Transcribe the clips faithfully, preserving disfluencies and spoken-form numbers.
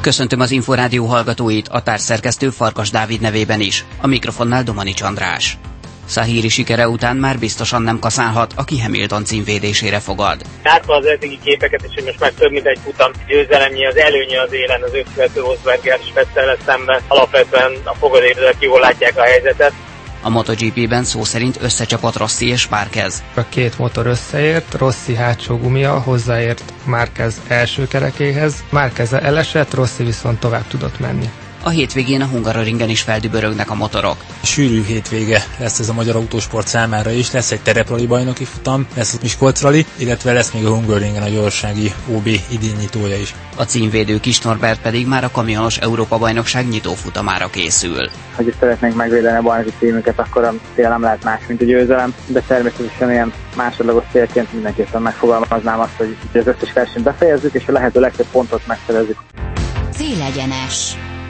Köszöntöm az Inforádió hallgatóit, a társszerkesztő Farkas Dávid nevében is. A mikrofonnál Domanics András. Szahíri sikere után már biztosan nem kaszálhat, aki Hamilton címvédésére fogad. Látva az eddigi képeket is, hogy most már több mint egy futam győzelemnyi, az előnye az élen az őt követő Rosberggel és Vettellel szemben. Alapvetően a fogadérzők jól látják a helyzetet. A MotoGP-ben szó szerint összecsapott Rossi és Márquez. A két motor összeért, Rossi hátsó gumia hozzáért Márquez első kerekéhez, Márquez elesett, Rossi viszont tovább tudott menni. A hétvégén a Hungaroringen is feldübörögnek a motorok. Sűrű hétvége lesz ez a magyar autósport számára is, lesz egy tereprali bajnoki futam, lesz a Miskolc rali, illetve lesz még a Hungaroringen a gyorsági ó bé idénynyitója is. A címvédő Kis Norbert pedig már a kamionos Európa-bajnokság nyitófutamára készül. Ha szeretnénk megvédeni a bajnoki címünket, akkor a cél nem lehet más, mint a győzelem, de természetesen ilyen másodlagos célként mindenképpen megfogalmaznám azt, hogy az összes versenyt befejezzük, és a lehető legtöbb pontot megszerezzük. Célegyenes.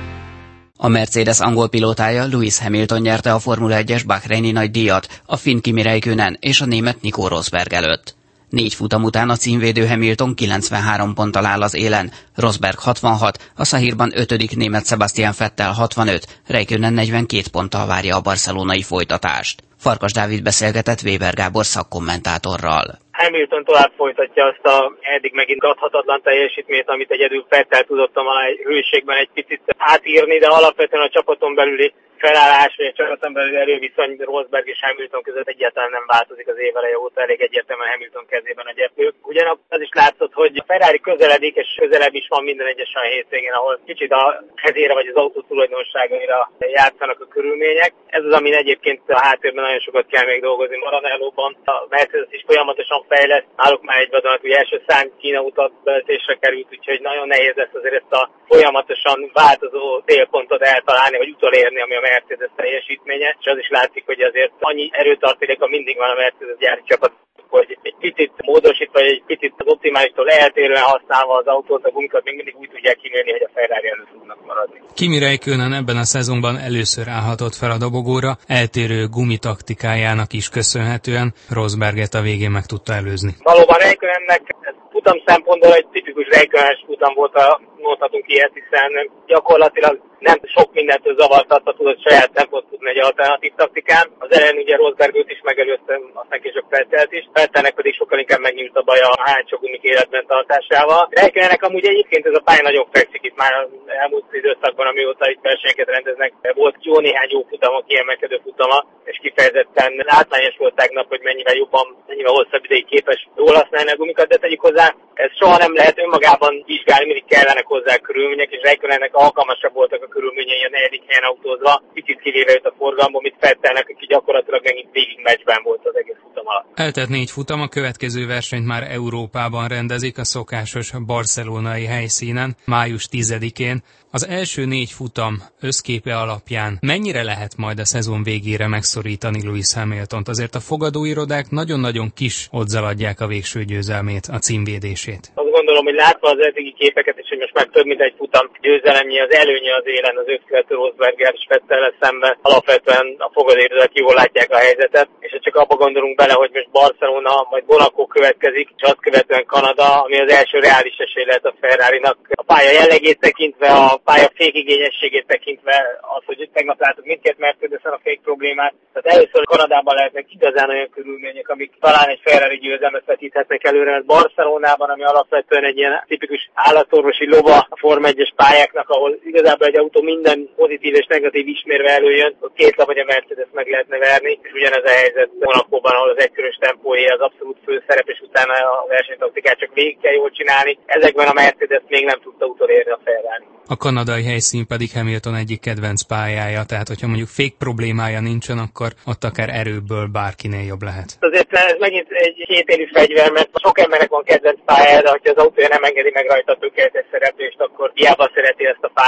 A Mercedes angol pilótája Lewis Hamilton nyerte a Formula egyes Bahreini nagydíjat, a finn Kimi Räikkönen és a német Nico Rosberg előtt. Négy futam után a címvédő Hamilton kilencvenhárom ponttal áll az élen, Rosberg hatvanhat, a Szahírban ötödik német Sebastian Vettel hatvanöt, Räikkönen negyvenkét ponttal várja a barcelonai folytatást. Farkas Dávid beszélgetett Weber Gábor szakkommentátorral. Hamilton tovább folytatja azt a eddig megint adhatatlan teljesítményt, amit egyedül Vettel tudott a hőségben egy picit átírni, de alapvetően a csapaton belüli felállás, vagy a csapaton belüli erőviszony Rosberg és Hamilton között egyáltalán nem változik az éveleje óta, elég egyértelműen Hamilton kezében a gyeplő. Ugyanakkor az is látszott, hogy a Ferrari közeledik, és közelebb is van minden egyes olyan hétvégén, ahol kicsit a kezére vagy az autó tulajdonságaira játszanak a körülmények. Ez az, amin egyébként a háttérben nagyon sokat kell még dolgozni. Maranellóban a Mercedes is folyamatosan fejleszt, náluk már egy vadonatúj első szám Kína utat beöltésre került, úgyhogy nagyon nehéz lesz azért ezt a folyamatosan változó célpontot eltalálni, vagy utolérni, ami a Mercedes teljesítménye, és az is látszik, hogy azért annyi erőtartaléka mindig van a Mercedes gyári csapat, hogy egy picit módosítva, vagy egy picit az optimálistól eltérően használva az autót, a gumikat még mindig úgy tudják kimérni, hogy a Ferrari előtt tudnak maradni. Kimi Räikkönen ebben a szezonban először állhatott fel a dobogóra, eltérő gumitaktikájának is köszönhetően Rosberget a végén meg tudta előzni. Valóban Räikkönennek futam szempontból egy tipikus Räikkönes futam volt, a mondhatunk ilyet, hiszen gyakorlatilag nem sok mindentől zavartatta, tudott saját tempót tudni egy alternatív taktikán. Az elején ugye Rosberg őt is megelőzte, aztán később Vettelt is. Vettelnek pedig sokkal inkább megnyújt a baj a hátsó gumik életben tartásával. Räikkönennek amúgy egyébként ez a pálya nagyon fekszik itt már az elmúlt időszakban, amióta itt versenyeket rendeznek. Volt jó néhány jó futama, kiemelkedő futama, és kifejezetten látványos volt tegnap, hogy mennyivel jobban, mennyivel hosszabb ideig képes jól használni a gumikat, de tegyük hozzá, ez soha nem lehet önmagában vizsgálni, mindig kellenek hozzá a körülmények, és Räikkönennek alkalmasabb voltak a körülményei a negyedik helyen autózva, picit kivéve őt a forgalomból, mint Vettelnek, aki gyakorlatilag megint végig meccsben volt az egész futam alatt. Eltelt négy futam, a következő versenyt már Európában rendezik, a szokásos barcelonai helyszínen, május tizedikén. Az első négy futam összképe alapján mennyire lehet majd a szezon végére megszorítani Lewis Hamiltont? Azért a fogadóirodák nagyon-nagyon kis oddzal adják a végső győzelmét, a címvédését. Azt gondolom, hogy látva az eddigi képeket is, hogy most már több mint egy futam győzelemnyi, az előnye az élen az őt követő Rosberggel és Vettellel szemben. Alapvetően a fogadóirodák jól látják a helyzetet, és csak abba gondolunk bele, hogy most Barcelona, majd Monaco következik, és azt követően Kanada, ami az első reális esély lehet a Ferrarinak. A pálya jellegét tekintve, a pálya fékigényességét tekintve, az, hogy tegnap látok mindkét Mercedesen a fék problémát. Tehát először Kanadában lehetnek igazán olyan körülmények, amik talán egy Ferrari győzelmet vetíthetnek előre, mert Barcelonában, ami alapvetően egy ilyen tipikus állatorvosi lova a Forma egyes pályáknak, ahol igazából egy autó minden pozitív és negatív ismérve előjön, ott két lap, hogy a Mercedes meg lehetne verni, és ugyanez a helyzet Monacóban, ahol az egykörös tempója az abszolút főszerep, és utána a versenytaktikát csak végig kell jól csinálni. Ezekben a Mercedes még nem tudta utolérni a Ferrari. A kanadai helyszín pedig Hamilton egyik kedvenc pályája, tehát hogyha mondjuk fék problémája nincsen, akkor ott akár erőből bárkinél jobb lehet. Azért ez megint egy kétélű fegyver, mert sok embernek van kedvenc pályája, de hogyha az autója nem engedi meg rajta a tökéletes szereplést, akkor hiába szereti ezt a pályát. És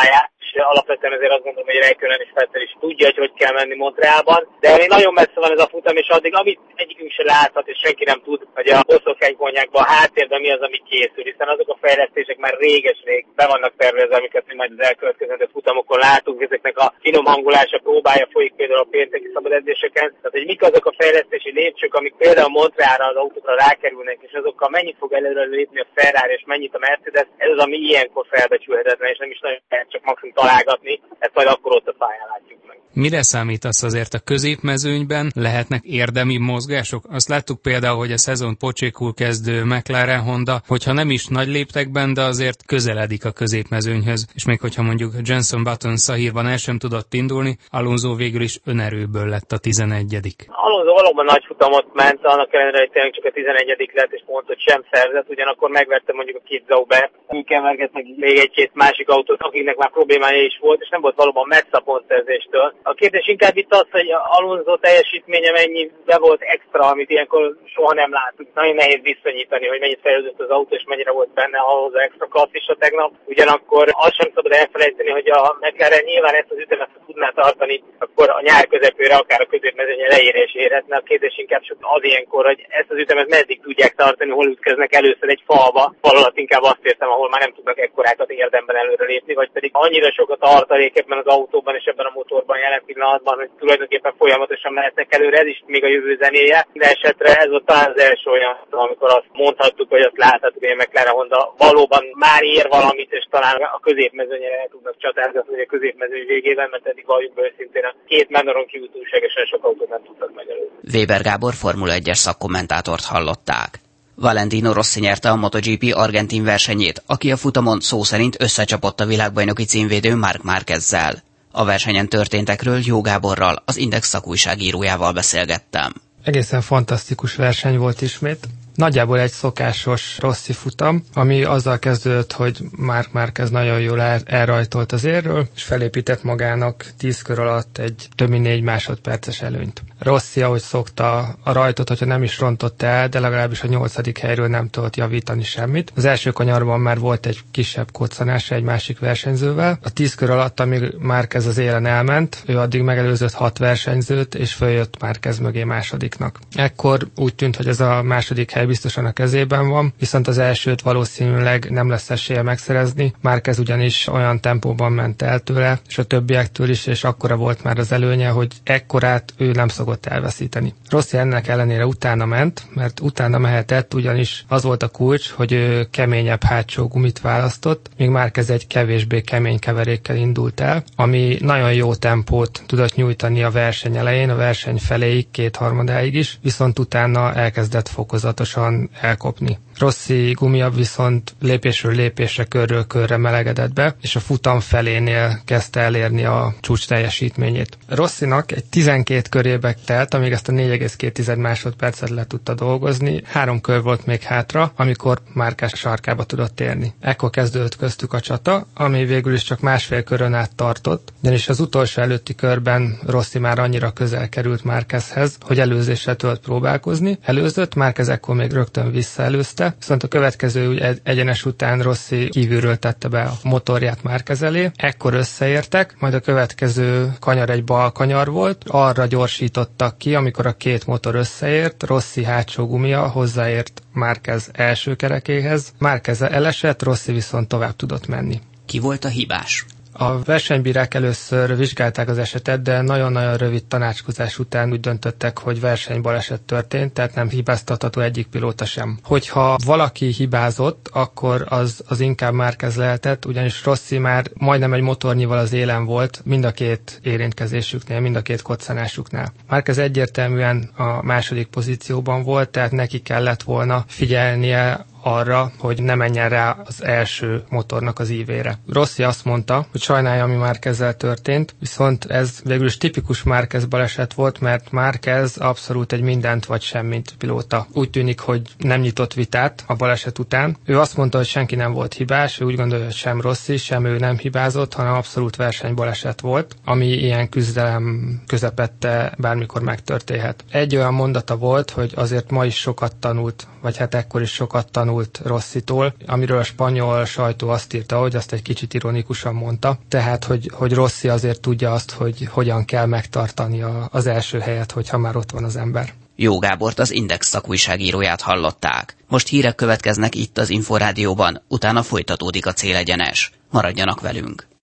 és alapvetően azért azt gondolom, hogy Räikkönen és Vettel is tudja, hogy hogy kell menni Montrealban, de még nagyon messze van ez a futam, és addig, amit egyikünk se láthat, és senki nem tud, hogy a boszorkánykonnyákban a háttérben mi az, ami készül, hiszen azok a fejlesztések már réges-rég be vannak tervezve, amiket mi majd az elkövetkezendő futamokon látunk, ezeknek a finom hangulása, próbája folyik például a pénteki szabadedzéseken. Tehát, hogy mik azok a fejlesztési lépcsők, amik például Montrealra az autókra rákerülnek, és azokkal mennyit fog előre lépni a Ferrari, és mennyit a Mercedes, ez az, ami ilyenkor felbecsülhetetlen, és nem is nagyon lehet csak maximum találgatni, ezt majd akkor ott a pályán látjuk meg. Mire számítasz azért a középmezőnyben? Lehetnek érdemi mozgások? Azt láttuk például, hogy a szezon pocsékul kezdő McLaren Honda, hogyha nem is nagy léptekben, de azért közeledik a középmezőnyhöz. És még hogyha mondjuk Jenson Button Szahírban el sem tudott indulni, Alonso végül is önerőből lett a tizenegyedik. Alonso valóban nagy futamot ment, annak ellenére, hogy tényleg csak a tizenegyedik lett, és pontot sem szerzett, ugyanakkor megverte mondjuk a két Zaubert, Hülkenberget, meg még egy-két másik autót, akiknek már problémája is volt, és nem volt valóban messze a pontszerzéstől. A kérdés inkább itt az, hogy Alonso teljesítménye mennyi be volt extra, amit ilyenkor soha nem látunk. Nagyon nehéz viszonyítani, hogy mennyit fejlődött az autó, és mennyire volt benne ahhoz az extra klasszisa tegnap. Ugyanakkor azt sem szabad elfelejteni, hogy a McLaren nyilván ezt az ütemet tudná tartani, akkor a nyár közepére, akár a középmezőny elejére is érhetne. A kérdés inkább az ilyenkor, hogy ezt az ütemet meddig tudják tartani, hol ütkeznek először egy falba. Fal alatt inkább azt értem, ahol már nem tudnak ekkorákat érdemben előre lépni, vagy pedig annyira sokat a tartalék ebben az autóban és ebben a motorban jelen pillanatban, hogy tulajdonképpen folyamatosan mehetnek előre, ez is még a jövő zenéje. De esetre ez volt talán az első olyan, amikor azt mondhattuk, hogy azt láthattuk, hogy a McLaren Honda valóban már ér valamit, és talán a középmezőnyre el tudnak csatárgatni a középmezőny végében, mert eddig valljuk be őszintén a két mendoron kívül túlságesen sok autót nem tudtak megelőzni. Weber Gábor Formula egyes szakkommentátort hallották. Valentino Rossi nyerte a MotoGP argentin versenyét, aki a futamon szó szerint összecsapott a világbajnoki címvédő Marc Márquezzel. A versenyen történtekről Jó Gáborral, az Index szakújságírójával beszélgettem. Egészen fantasztikus verseny volt ismét. Nagyjából egy szokásos Rossi futam, ami azzal kezdődött, hogy Marc Márquez nagyon jól el, elrajtolt az érről, és felépített magának tíz kör alatt egy több mint négy másodperces előnyt. Rossi, ahogy szokta, a rajtot, hogyha nem is rontott el, de legalábbis a nyolcadik helyről nem tudott javítani semmit. Az első kanyarban már volt egy kisebb koccanása egy másik versenyzővel. A tíz kör alatt, amíg Márquez az élen elment, ő addig megelőzött hat versenyzőt, és följött Márquez mögé másodiknak. Ekkor úgy tűnt, hogy ez a második hely biztosan a kezében van, viszont az elsőt valószínűleg nem lesz esélye megszerezni. Márquez ugyanis olyan tempóban ment el tőle, és a többiektől is, és akkora volt már az előnye, hogy ekkorát ő nem szokott elveszíteni. Rossi ennek ellenére utána ment, mert utána mehetett, ugyanis az volt a kulcs, hogy ő keményebb hátsó gumit választott, míg Márquez egy kevésbé kemény keverékkel indult el, ami nagyon jó tempót tudott nyújtani a verseny elején, a verseny feléig, kétharmadáig is, viszont utána elkezdett fokozatosan elkopni. Rossi gumia viszont lépésről lépésre, körről körre melegedett be, és a futam felénél kezdte elérni a csúcs teljesítményét. Rossinak egy tizenkét körébe telt, amíg ezt a négy egész két másodpercet le tudta dolgozni. Három kör volt még hátra, amikor Márquez sarkába tudott érni. Ekkor kezdődött köztük a csata, ami végül is csak másfél körön át tartott, ugyanis az utolsó előtti körben Rossi már annyira közel került Márquezhez, hogy előzéssel tudott próbálkozni. Előzött, Márquez ekkor még rögtön visszaelőzte, viszont a következő egy- egyenes után Rossi kívülről tette be a motorját Márquez elé. Ekkor összeértek, majd a következő kanyar egy bal kanyar volt, arra gyorsítottak ki, amikor a két motor összeért, Rossi hátsó gumia hozzáért Márquez első kerekéhez, Márquez elesett, Rossi viszont tovább tudott menni. Ki volt a hibás? A versenybírák először vizsgálták az esetet, de nagyon-nagyon rövid tanácskozás után úgy döntöttek, hogy versenybaleset történt, tehát nem hibáztatható egyik pilóta sem. Hogyha valaki hibázott, akkor az, az inkább Márquez lehetett, ugyanis Rossi már majdnem egy motornyival az élen volt mind a két érintkezésüknél, mind a két koccanásuknál. Márquez egyértelműen a második pozícióban volt, tehát neki kellett volna figyelnie arra, hogy ne menjen rá az első motornak az ívére. Rossi azt mondta, hogy sajnálja, ami Márquezzel történt, viszont ez végül is tipikus Márquez baleset volt, mert Márquez abszolút egy mindent vagy semmit pilóta. Úgy tűnik, hogy nem nyitott vitát a baleset után. Ő azt mondta, hogy senki nem volt hibás, ő úgy gondolja, hogy sem Rossi, sem ő nem hibázott, hanem abszolút versenybaleset volt, ami ilyen küzdelem közepette bármikor megtörténhet. Egy olyan mondata volt, hogy azért ma is sokat tanult, vagy hát ekkor is sokat tanult tanult Rossitól, amiről a spanyol sajtó azt írta, hogy azt egy kicsit ironikusan mondta, tehát, hogy, hogy Rossi azért tudja azt, hogy hogyan kell megtartani a, az első helyet, hogyha már ott van az ember. Jó Gábort, az Index szakújságíróját hallották. Most hírek következnek itt az Inforádióban, utána folytatódik a Célegyenes. Maradjanak velünk!